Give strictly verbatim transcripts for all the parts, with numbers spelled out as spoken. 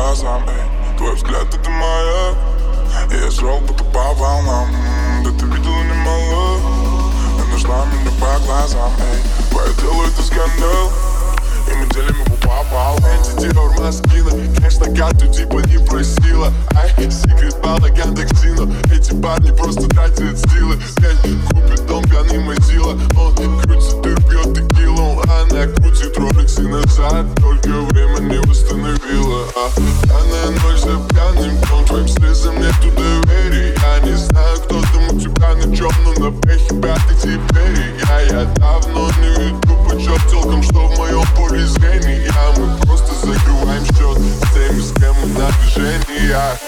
глазам, эй. Твой взгляд — это маяк, и я шел будто по волнам. М-м, да ты видела немало, но нашла меня по глазам, эй. Твое тело — это скандал, и мы делим его пополам. Антидиор Москина, конечно, карту типа не просила. Ай, секрет балаган токсину. Эти парни просто тратят силы. Пять купит дом, пьяный мазила. Он крутит и пьет текилу. Она крутит роликсы назад, только время не восстановила. А пьяная ночь за пьяным днем, твоим слезам нету доверия. Я не знаю, кто там у тебя на чем, но на пехе пятый теперь. Я, я давно не веду почет телкам, что в моем поле зрения. Мы просто закрываем счет с теми, с кем мы на движениях.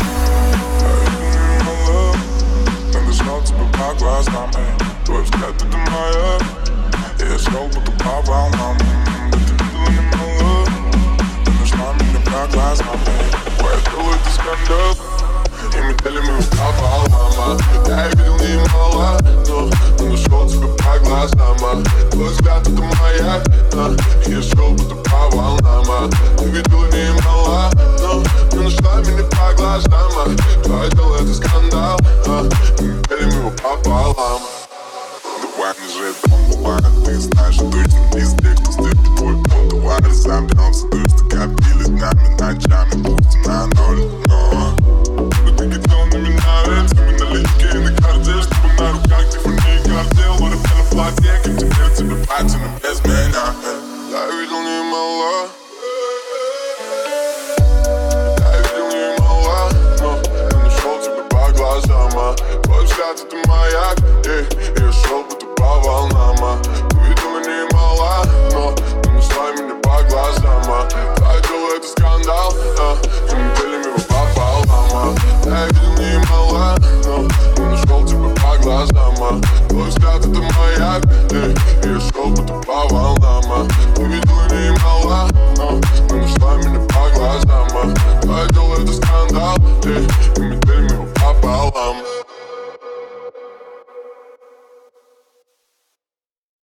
Я нашел тебя по глазам, эй. Твой взгляд — это маяк, и я шел будто по волнам. Да ты видела немало, ты нашла меня по глазам, эй. Твое тело — это скандал, и мы делим его пополам. Я видел немало, но, но нашел тебя по глазам. Твой взгляд — это маяк, и я шел будто по волнам. Ты видела немало, но, но нашла меня по глазам. Твое тело — это скандал, и мы делим его пополам. Давай не жить бомбу, ты знаешь, точно не из тех, кто стыдит твой пол. Давай разомнемся, дождь копили нами ночами, пусть на ноль, но Но ты хотел на меня, ведь мы налички на карте, чтобы на руках Тиффани картел. Вот это на платье, как теперь тебе платье, но без меня. Я видел немало, я видел немало, но я нашел тебя по глазам. Твой взгляд — это маяк, и я шел будто по волнам. Ты видела немало, но ты нашла меня по глазам. Твое тело — это скандал, и мы делим его пополам. Я видел немало, но я нашел тебя по глазам. Твой взгляд — это маяк, и